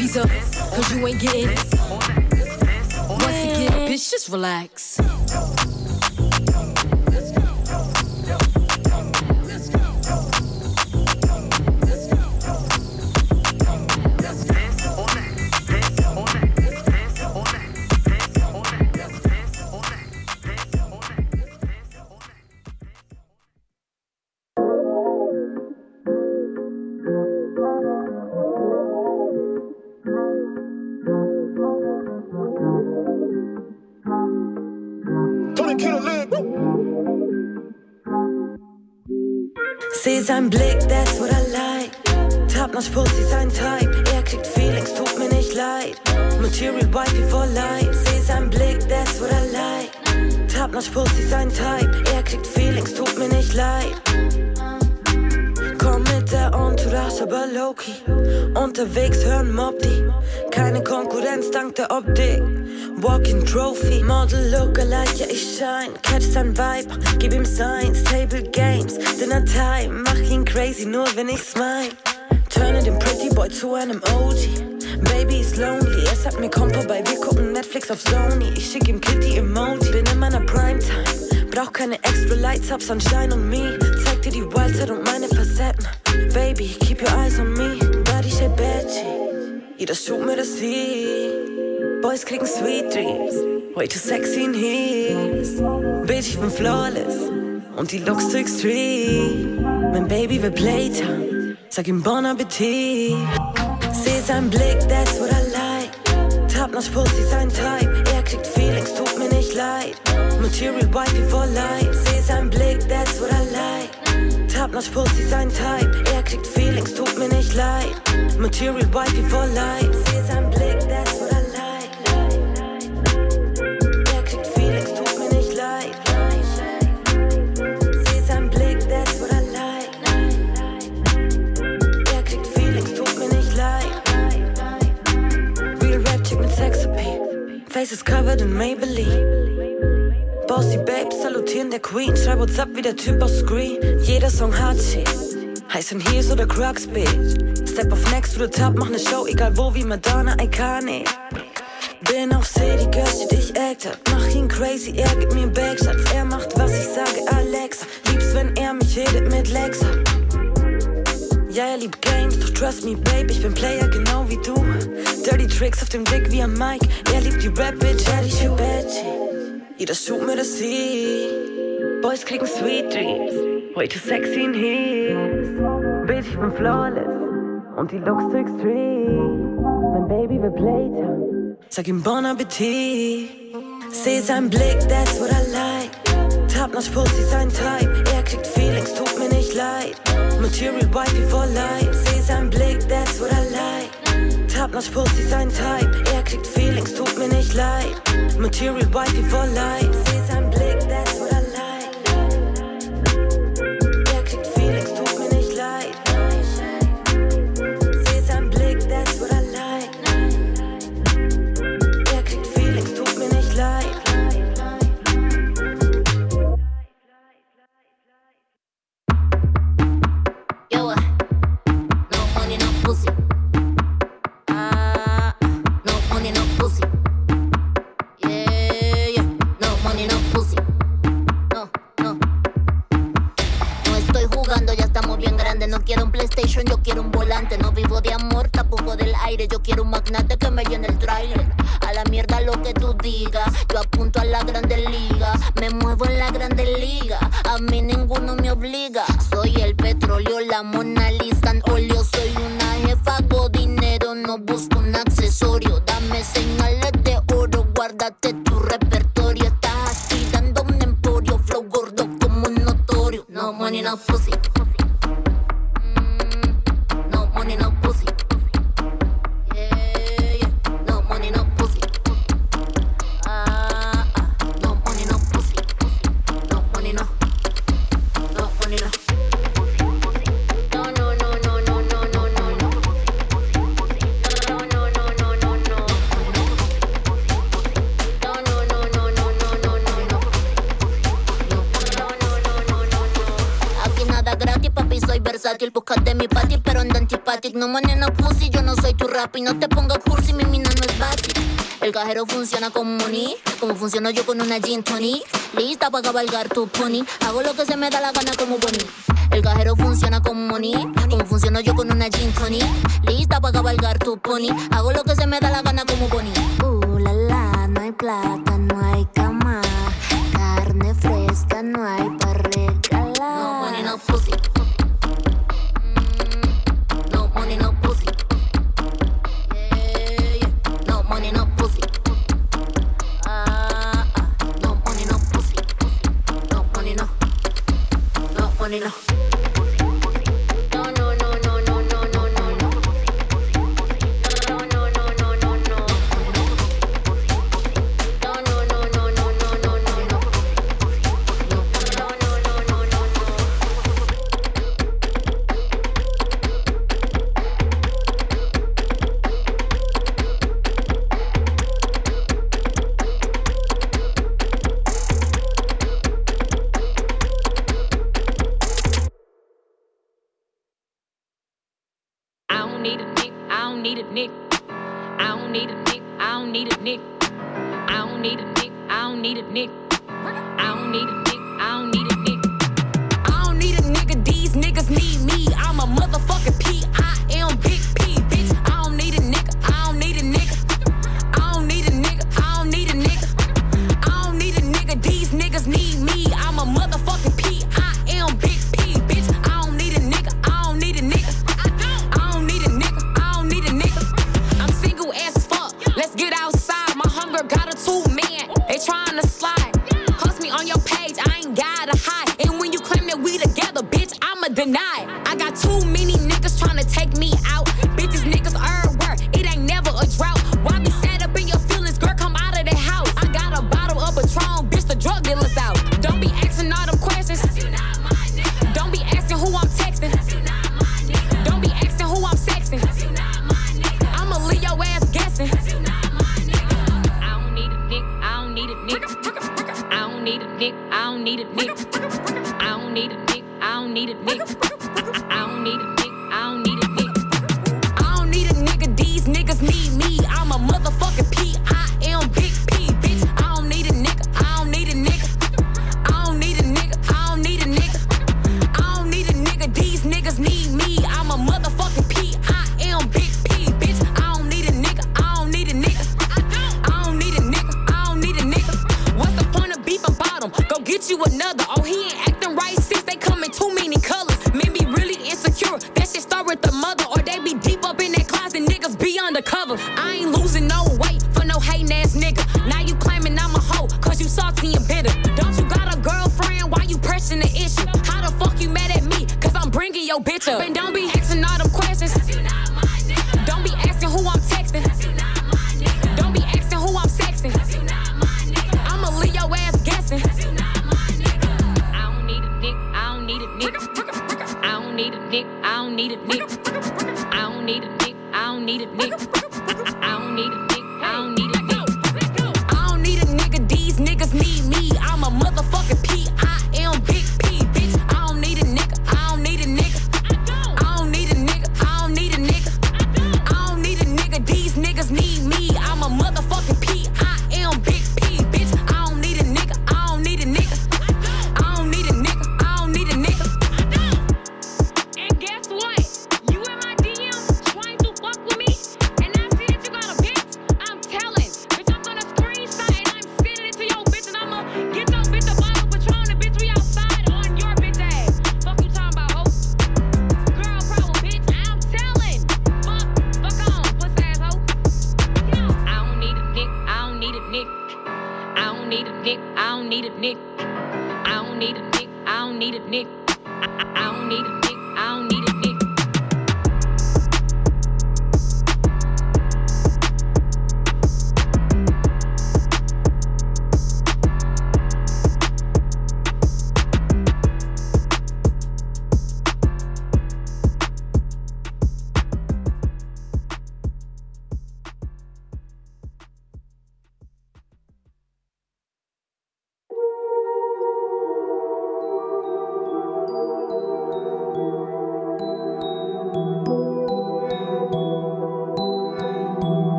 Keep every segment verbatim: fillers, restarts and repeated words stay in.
piece up, cause you ain't getting it. Once again, bitch, just relax. Seh sein Blick, that's what I like. Top-notch Pussy, sein Type. Er kriegt Feelings, tut mir nicht leid. Material Wifey for life. Seh sein Blick, that's what I like. Top-notch Pussy, sein Type. Er kriegt Feelings, tut mir nicht leid. Komm mit der Entourage, aber low-key. Unterwegs hören Mobdi. Keine Konkurrenz dank der Optik. Walking Trophy, Model Lookalike, ja ich shine. Catch sein Vibe, gib ihm Signs. Table Games, Dinner Time. Mach ihn crazy, nur wenn ich smile. Turne den Pretty Boy zu einem O G. Baby ist lonely, er sagt mir komm vorbei. Wir gucken Netflix auf Sony. Ich schick ihm Kitty Emoji. Bin in meiner Primetime, brauch keine extra Lights, hab Sunshine on me. Zeig dir die Wildside und meine Facetten. Baby, keep your eyes on me. Body shape Betty, jeder Schub mir das sieht. Boys kriegen sweet dreams, way too sexy in heels. Bitch, ich bin flawless und die Looks too extreme. Mein Baby will Playtime, sag ihm Bon Appetit. Seh sein Blick, that's what I like. Top-notch Pussy, sein Type. Er kriegt Feelings, tut mir nicht leid. Material Wifey for life. Seh sein Blick, that's what I like. Top-notch Pussy, sein Type. Er kriegt Feelings, tut mir nicht leid. Material Wifey for life. Seh sein Blick, that's what I like. Faces covered in Maybelline. Bossy Babes salutieren der Queen. Schreib what's up wie der Typ aus Screen. Jeder Song hat shit. Heiß in Heels oder Crocs, bitch. Step auf next to the top, mach ne Show, egal wo, wie Madonna, iconic. Bin auf City, Girl, shit, ich act up. Mach ihn crazy, er gibt mir Backshots. Er macht, was ich sage, Alexa. Lieb's, wenn er mich redet mit Lexa. Ja, er liebt Games, doch trust me, babe, ich bin Player genau wie du. Dirty Tricks auf dem Dick wie am Mike. Er liebt die Rap-Bitch, er die Schubetti. Jeder Schub mir das sieht. Boys kriegen sweet dreams, way too sexy in heels. Bitch, ich bin flawless und die Looks too extreme. Mein Baby will Playtime, sag ihm Bon Appetit. Seh sein Blick, that's what I like. Top-notch Pussy, sein Type. Er kriegt Feelings, tut mir nicht leid. Material Wifey for life. Seh sein Blick, that's what I like. Top-notch Pussy, sein Type. Er kriegt Feelings, tut mir nicht leid. Material Wifey for life. Seh sein Blick, that's what I like. Er kriegt Feelings, tut mir nicht leid. Seh sein Blick, that's what I like. Er kriegt Feelings, tut mir nicht leid. Yo quiero un volante, no vivo de amor, tampoco del aire. Yo quiero un magnate que me llene el trailer. A la mierda lo que tú digas, yo apunto a la grande liga. Me muevo en la grande liga, a mí ninguno me obliga. Soy el petróleo, la Mona Lisa en óleo. Soy una jefa, hago dinero, no busco un accesorio. Dame señales de oro, guárdate tu repertorio. Estás aspirando un emporio, flow gordo como un notorio. No money, no pussy. buscas de mi party, pero anda antipatic. No manes no pussy, yo no soy tu rap. Y no te pongas cursi, mi mina no es basic. El cajero funciona como money, como funciono yo con una gin tonic. Lista para cabalgar tu pony, hago lo que se me da la gana como Bonnie. El cajero funciona como money, como funciono yo con una gin tonic. Lista para cabalgar tu pony, hago lo que se me da la gana como Bonnie. Uh, la la, no hay plata, no hay cama, carne fresca, no hay para regalar. No money, no pussy. Mm, no money, no pussy. Yeah, yeah. No money, no pussy. Ah, ah. No money, no pussy. No money, no. No money, no.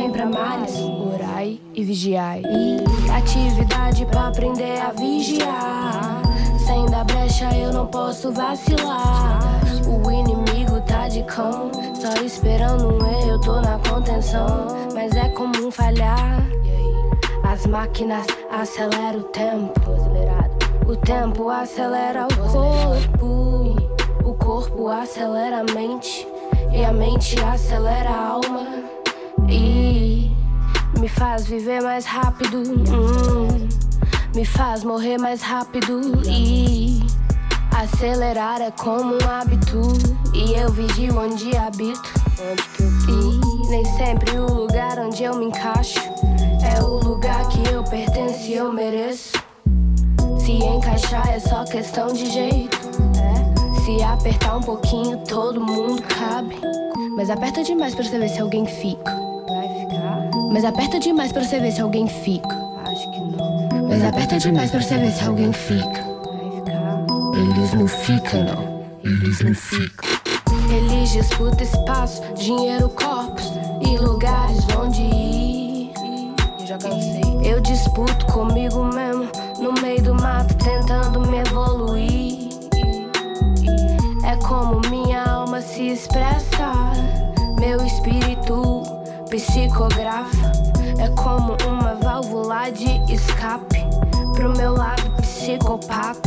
vem pra mares, orai e vigiai. E atividade pra aprender a vigiar. Sem dar brecha eu não posso vacilar. O inimigo tá de cão, só esperando um erro, eu tô na contenção. Mas é comum falhar. As máquinas aceleram o tempo. O tempo acelera o corpo. O corpo acelera a mente. E a mente acelera a alma. E me faz viver mais rápido. hum, Me faz morrer mais rápido. E acelerar é como um hábito. E eu vigio onde habito. E nem sempre o lugar onde eu me encaixo é o lugar que eu pertenço e eu mereço. Se encaixar é só questão de jeito. é. Se apertar um pouquinho todo mundo cabe. Mas aperta demais pra você ver se alguém fica. Vai ficar? Mas aperta demais pra você ver se alguém fica. Acho que não. Mas aperta demais pra você ver se alguém fica. Vai ficar? Eles não ficam não. Eles não ficam. Eles disputam espaço, dinheiro, corpos e lugares onde ir. Eu já cansei. Eu disputo comigo mesmo, no meio do mato, tentando me evoluir. É como minha alma se expressa, meu espírito psicografa. É como uma válvula de escape pro meu lado psicopata.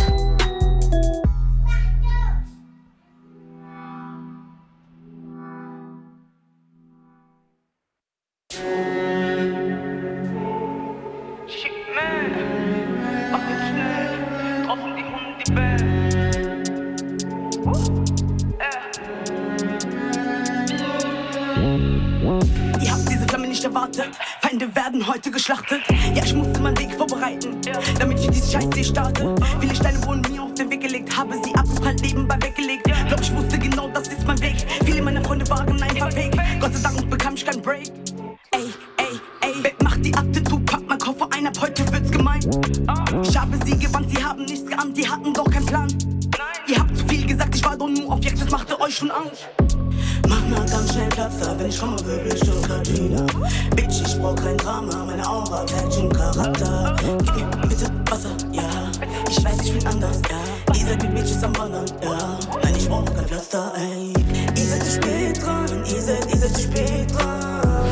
Feinde werden heute geschlachtet. Ja, ich musste meinen Weg vorbereiten, damit ich diese Scheiße starte. Viele Steine wurden mir auf den Weg gelegt, habe sie abgefallen nebenbei weggelegt. Glaub, ich wusste genau, das ist mein Weg. Viele meiner Freunde waren einfach fake. Gott sei Dank bekam ich keinen Break. Ey, ey, ey, mach die Akte zu, pack mein Koffer ein, ab heute wird's gemein. Ich habe sie gewarnt, sie haben nichts geahnt, die hatten doch keinen Plan. Ihr habt zu viel gesagt, ich war doch nur Objekt, das machte euch schon Angst. Mach mal ganz schnell Platz da, wenn ich komme, wirbel schon Katrina. Bitch, ich brauch kein Drama, meine Aura trägt schon Charakter. Gib mir bitte Wasser, ja. Ich weiß, ich bin anders, ja. Ihr seid wie Bitches am Wandern, ja. Nein, ich brauch kein Pflaster, ey. Ihr seid zu spät dran, ihr seid, ihr seid zu spät dran.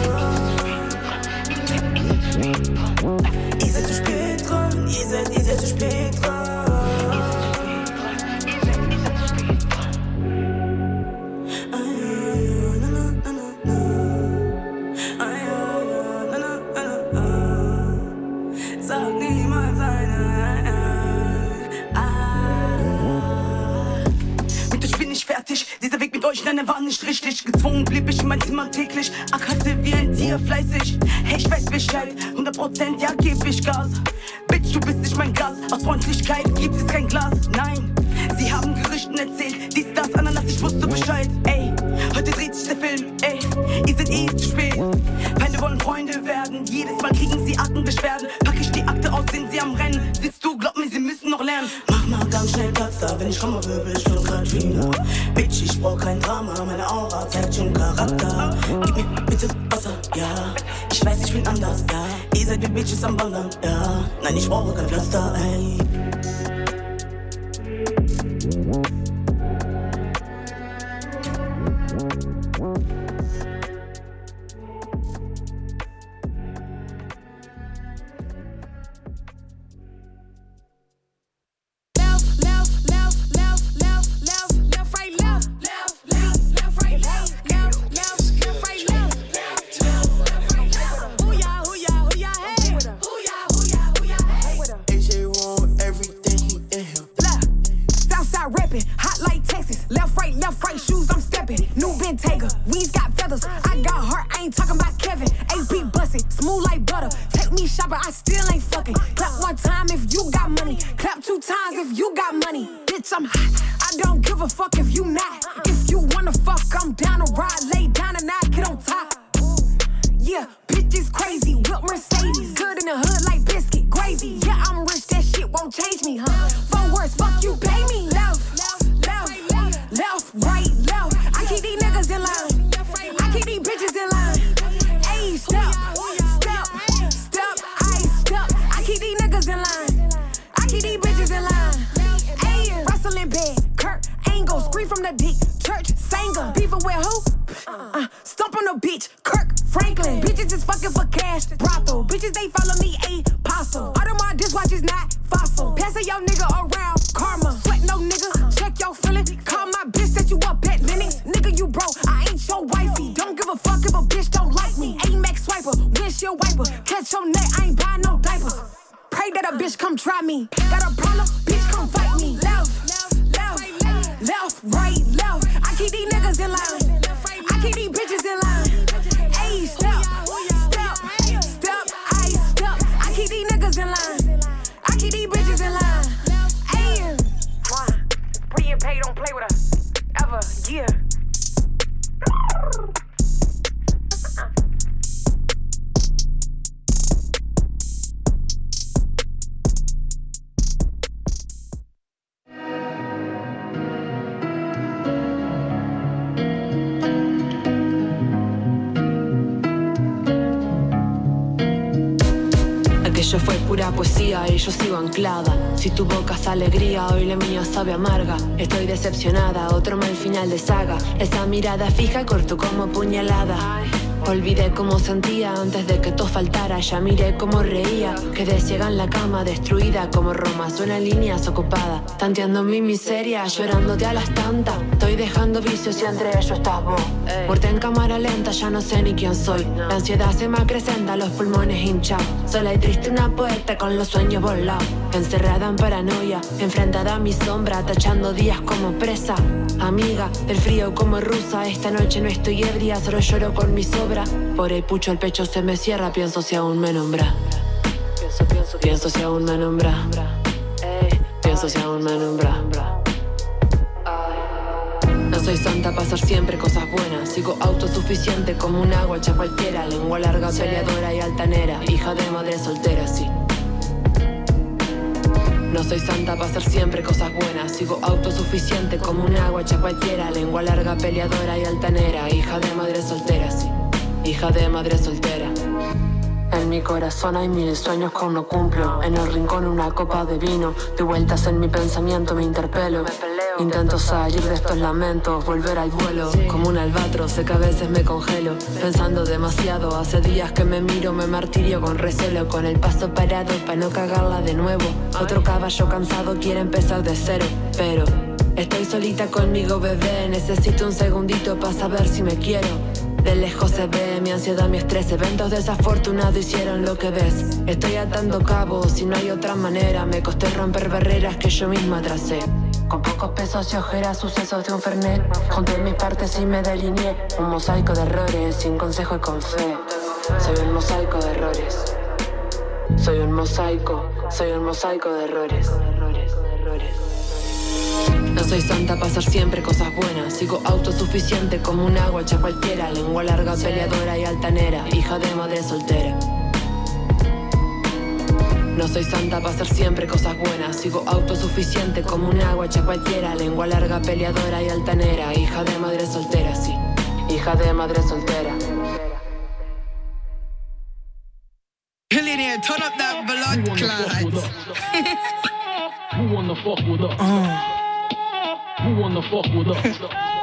Ihr seid zu spät dran, ihr seid, ihr seid zu spät dran. Dieser Weg mit euch, nein, er war nicht richtig. Gezwungen blieb ich in mein Zimmer täglich, ackerte wie ein Tier fleißig. Hey, ich weiß Bescheid, hundert Prozent, ja, geb ich Gas. Bitch, du bist nicht mein Gast, aus Freundlichkeit gibt es kein Glas. Nein, sie haben Gerüchten erzählt, dies, das, Ananas, ich wusste Bescheid. Ey, heute dreht sich der Film, ey, ihr seid eh zu spät. Feinde wollen Freunde werden, jedes Mal kriegen sie Aktenbeschwerden. Pack ich die Akte aus, sind sie am Rennen. Siehst du, glaub mir, sie müssen noch lernen. Mach mal ganz schnell Platz da, wenn ich komme, wirbel schon Katrina. Bitch, ich brauch kein Drama, meine Aura zeigt schon Charakter. Gib mir bitte Wasser, ja. Ich weiß, ich bin anders, ja. Ihr seid wie Bitches am Wandern, ja. Nein, ich brauche kein Pflaster, ey. Right, left. I keep these niggas in line. I keep these bitches in line. Ayy, step. wiper. Catch your neck, I ain't buying no diapers. Pray that a bitch come try me. Got a problem, bitch come fight me. Left, left, left, right, left. I keep these niggas in line. I keep these bitches in line. Ayy, step, step, step, ayy, step. I keep these niggas in line. I keep these bitches in line. Ayy. We get paid, don't play with us. Ever, yeah. Aquello fue pura poesía y yo sigo anclada. Si tu boca es alegría, hoy la mía sabe amarga. Estoy decepcionada, otro mal final de saga. Esa mirada fija cortó como puñalada. Olvidé cómo sentía antes de que todo faltara. Ya miré cómo reía, quedé ciega en la cama, destruida como Roma. Suena líneas ocupadas, tanteando mi miseria, llorándote a las tantas. Estoy dejando vicios y entre ellos estás vos. Muerte en cámara lenta, ya no sé ni quién soy. La ansiedad se me acrecenta, los pulmones hinchados. Sola y triste una poeta con los sueños volados. Encerrada en paranoia, enfrentada a mi sombra, tachando días como presa. Amiga, del frío como rusa, esta noche no estoy ebria, solo lloro con mi sobra. Por el pucho el pecho se me cierra, pienso si aún me nombra. Pienso, pienso, pienso si aún me nombra. Pienso si aún me nombra. No soy santa para hacer siempre cosas buenas. Sigo autosuficiente como un agua hecha cualquiera. Lengua larga, peleadora y altanera. Hija de madre soltera, sí. No soy santa para hacer siempre cosas buenas. Sigo autosuficiente como un agua hecha cualquiera. Lengua larga, peleadora y altanera. Hija de madre soltera, sí. Hija de madre soltera. En mi corazón hay mil sueños que aún no cumplo. En el rincón una copa de vino. De vueltas en mi pensamiento me interpelo. Intento salir de estos lamentos, volver al vuelo. Como un albatros, sé que a veces me congelo. Pensando demasiado, hace días que me miro. Me martirio con recelo, con el paso parado para no cagarla de nuevo. Otro caballo cansado quiere empezar de cero. Pero estoy solita conmigo, bebé. Necesito un segundito para saber si me quiero. De lejos se ve mi ansiedad, mi estrés. Eventos desafortunados hicieron lo que ves. Estoy atando cabos y no hay otra manera. Me costó romper barreras que yo misma tracé. Con pocos pesos y ojeras, sucesos de un fernet. Junté mis partes y me delineé. Un mosaico de errores, sin consejo y con fe. Soy un mosaico de errores. Soy un mosaico, soy un mosaico de errores. No soy santa para hacer siempre cosas buenas. Sigo autosuficiente como un agua hecha cualquiera. Lengua larga, peleadora y altanera. Hija de madre soltera. No soy santa para hacer siempre cosas buenas. Sigo autosuficiente como un agua hecha cualquiera. Lengua larga, peleadora y altanera. Hija de madre soltera, sí. Hija de madre soltera. Billionaire, turn up that blood clot. Who wanna fuck with us? Uh. Who wanna fuck with us?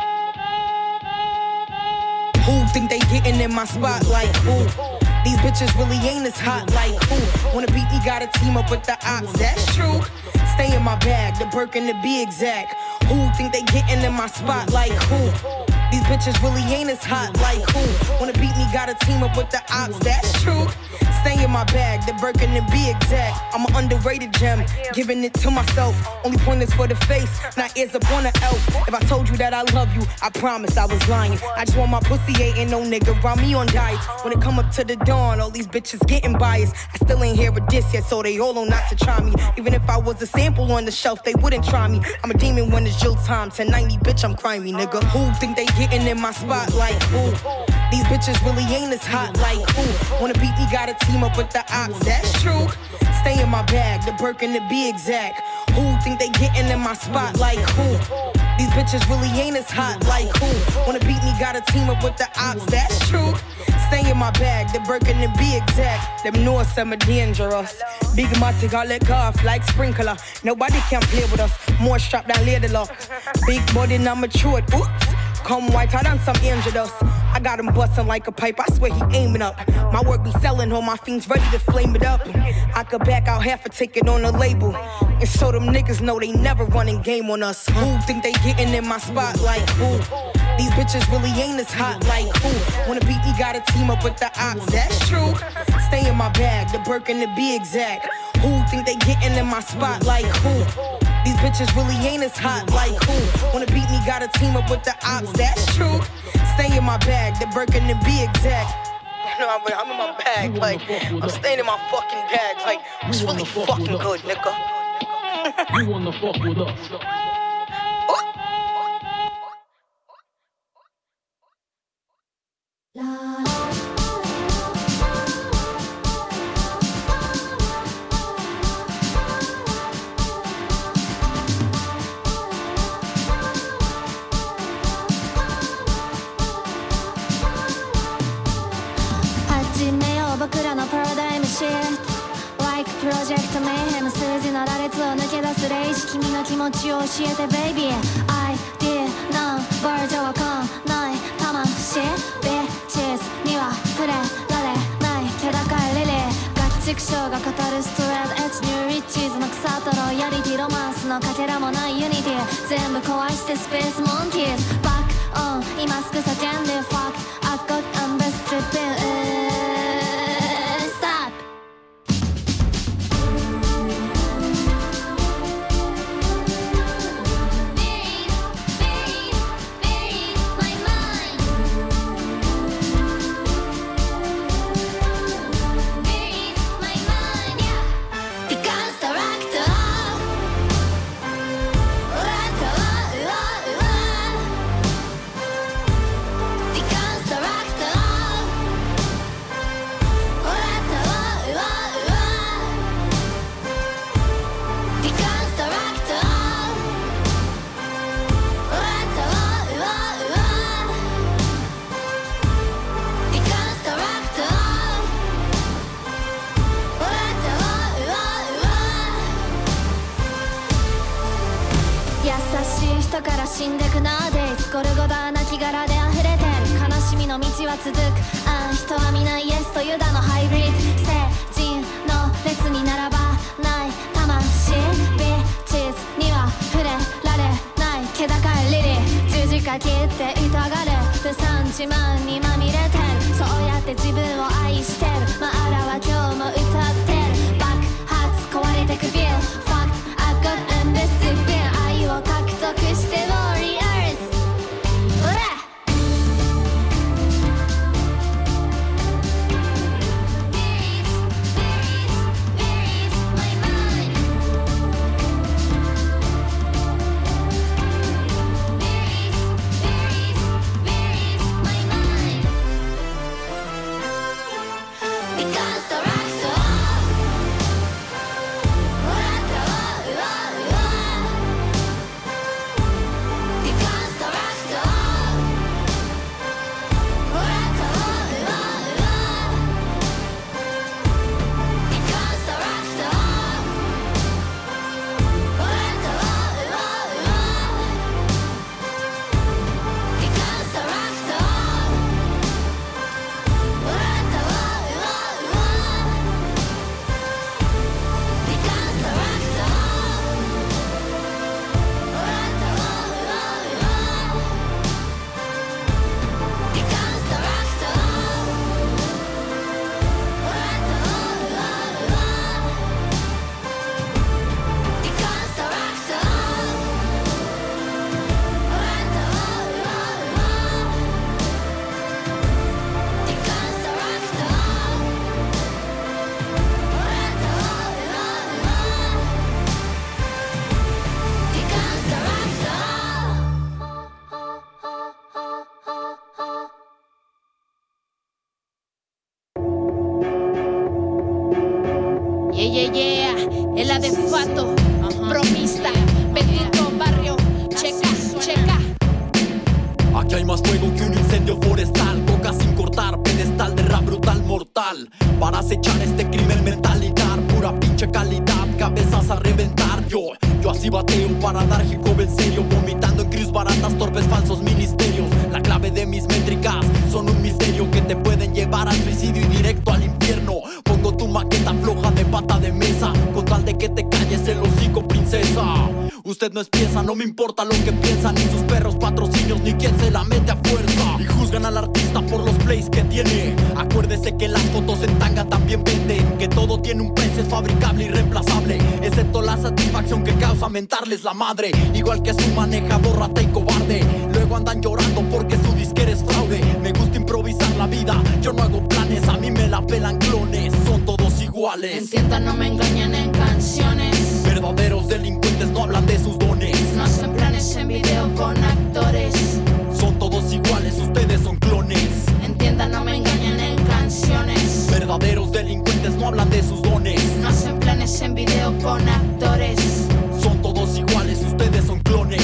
Who think they getting in my spotlight? Who? These bitches really ain't as hot like who? Wanna beat me, gotta team up with the ops, that's true. Stay in my bag, the Birkin to be exact. Who think they getting in my spotlight? Who? These bitches really ain't as hot like who? Wanna beat me, gotta team up with the ops, that's true. Stay in my bag, the Birkin to be exact. I'm an underrated gem, giving it to myself. Only point is for the face, not ears up on the elf. If I told you that I love you, I promise I was lying. I just want my pussy, ain't no nigga around me on diets. When it come up to the dawn, all these bitches getting biased. I still ain't hear a diss yet, so they all on not to try me. Even if I was a sample on the shelf, they wouldn't try me. I'm a demon when it's Jill time, ten ninety, bitch, I'm crimey, nigga. Who think they getting in my spotlight? Who? These bitches really ain't as hot like who? Wanna beat me, gotta team up with the ops, that's true. Stay in my bag, the Birkin to be exact. Who think they getting in my spot like who? These bitches really ain't as hot like who? Wanna beat me, gotta team up with the ops, that's true. Stay in my bag, the Birkin to be exact. Them know some are dangerous. Big matic, I let off like sprinkler. Nobody can play with us, more strapped than lady luck. Big body, not matured, oops. Come whiter than some angel dust. I got him bustin' like a pipe, I swear he aiming up. My work be selling, all my fiends ready to flame it up. I could back out half a ticket on the label. And so them niggas know they never running game on us. Who think they getting in my spot like who? These bitches really ain't as hot like who? Wanna beat me, gotta team up with the ops, that's true. Stay in my bag, the Birkin to be exact. Who think they getting in my spot like who? These bitches really ain't as hot like who? Wanna beat me, gotta team up with the ops, that's true. Stay in my bag, the Birkin to be exact. You know, I'm in my bag, like, I'm staying in my fucking bag, like, it's really fucking good, nigga. You wanna fuck with us? 僕らのパラダイムシフト Like プロジェクトメイヘム数字の羅列を抜け出すレイジ君の気持ちを教えてベイビー I did none バージョンわかんない魂ビッチズには触れられない気高いリリーガキチクショーが語るストレートエッジニューリッチーズの草とロイヤリティロマンスのかけらもないユニティ全部壊してスペースモンキーズバックオン今すぐ叫んで Fuck I got I'm best trippingから死んでくナーデイズゴルゴダーな気柄で溢れてる悲しみの道は続くあん人は皆イエスとユダのハイブリッド聖人の列に並ばない魂ビッチズには触れられない気高いリリー十字架切って痛がるルサン自慢にまみれてるそうやって自分を愛してるマアラは今日も歌ってる爆発壊れてくビル Fuck I got ambitious bill愛を獲得してウォリアーズオラ Yeah, yeah, yeah, es la de Fato, bromista, bendito barrio, checa, checa. Aquí hay más fuego que un incendio forestal, coca sin cortar, pedestal de rap brutal mortal. Para acechar este crimen mental y dar pura pinche calidad, cabezas a reventar. Yo, yo así bateo para dar hip hop en serio, vomitando en cruz baratas, torpes falsos ministerios. La clave de mis métricas son un misterio que te pueden llevar al suicidio y directo al infierno. Pongo tu maqueta floja de pata de mesa, con tal de que te calles el hocico, princesa. Usted no es pieza, no me importa lo que piensan, ni sus perros patrocinios, ni quien se la mete a fuerza. Y juzgan al artista por los plays que tiene. Acuérdese que las fotos en tanga también venden, que todo tiene un precio, es fabricable y reemplazable, excepto la satisfacción que causa mentarles la madre. Igual que su manejador rata y cobarde. Luego andan llorando porque su disquera es fraude. Me gusta improvisar la vida, yo no hago planes, a mí me la pelan clones, son todos iguales. Entiendan, no me engañan en canciones. Verdaderos delincuentes no hablan de sus dones. No hacen planes en video con actores. Son todos iguales, ustedes son clones. Entiendan, no me engañan en canciones. Verdaderos delincuentes no hablan de sus dones. No hacen planes en video con actores. Son todos iguales, ustedes son clones.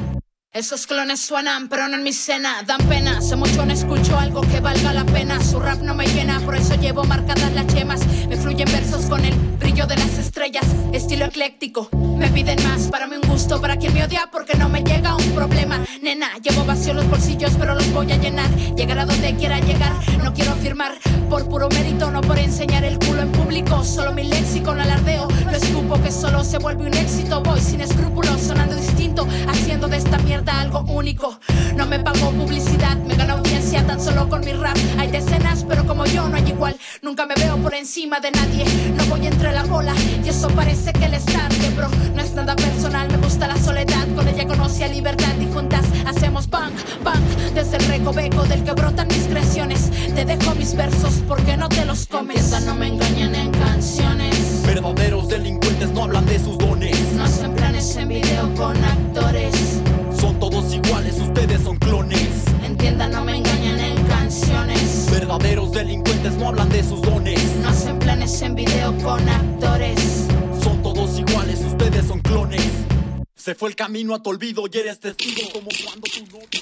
Esos clones suenan, pero no en mi cena. Dan pena, hace mucho no escucho algo que valga la pena. Su rap no me llena, por eso llevo marcadas las yemas. Me fluyen versos con el brillo de las estrellas. Estilo ecléctico, me piden más. Para mí un gusto, para quien me odia, porque no me llega un problema. Nena, llevo vacío los bolsillos, pero los voy a llenar. Llegar a donde quiera llegar, no quiero afirmar por puro mérito, no por enseñar el culo en público. Solo mi léxico, no alardeo, no escupo que solo se vuelve un éxito. Voy sin escrúpulos, sonando distinto, haciendo de esta mierda algo único. No me pago publicidad, me gano audiencia tan solo con mi rap. Hay decenas, pero como yo no hay igual. Nunca me veo por encima de nadie, no voy entre la bola y eso parece que les tarde, bro. No es nada personal, me gusta la soledad. Con ella conocí a libertad y juntas hacemos punk, punk. Desde el recoveco del que brotan mis creaciones, te dejo mis versos porque no te los comes. Entiendan, no me engañan en canciones. Verdaderos delincuentes no hablan de sus dones. No hacen planes en video con actores. Son todos iguales, ustedes son clones. Entiendan, no me engañan en canciones. Verdaderos delincuentes no hablan de sus dones. No hacen planes en video con actores. Son todos iguales, ustedes son clones. Se fue el camino a tu olvido y eres testigo como cuando tu novio...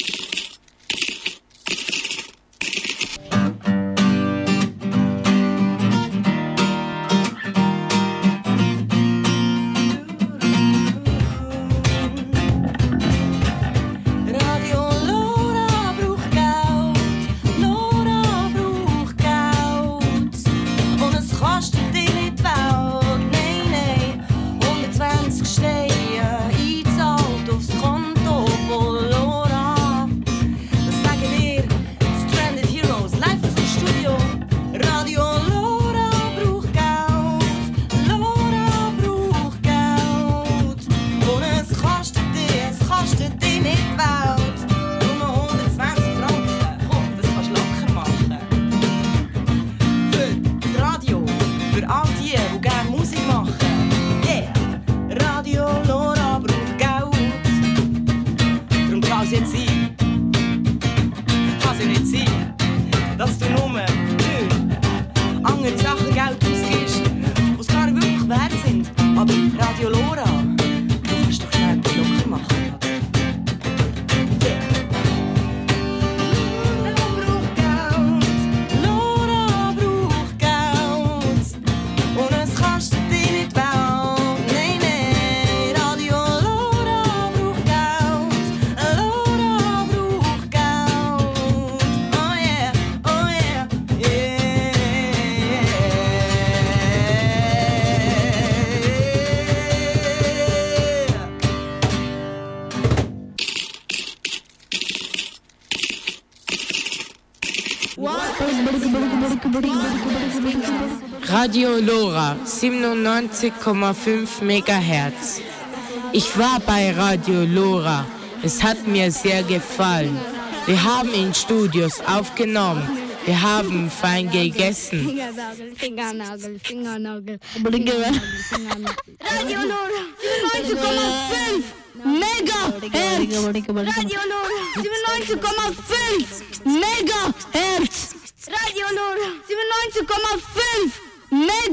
Radio Lora siebenundneunzig Komma fünf Megahertz. Ich war bei Radio Lora. Es hat mir sehr gefallen. Wir haben in Studios aufgenommen. Wir haben fein gegessen. Fingernagel, Fingernagel, Fingernagel. Radio Lora siebenundneunzig Komma fünf Megahertz. Radio Lora siebenundneunzig Komma fünf Megahertz. Radio Lora siebenundneunzig Komma fünf Megahertz.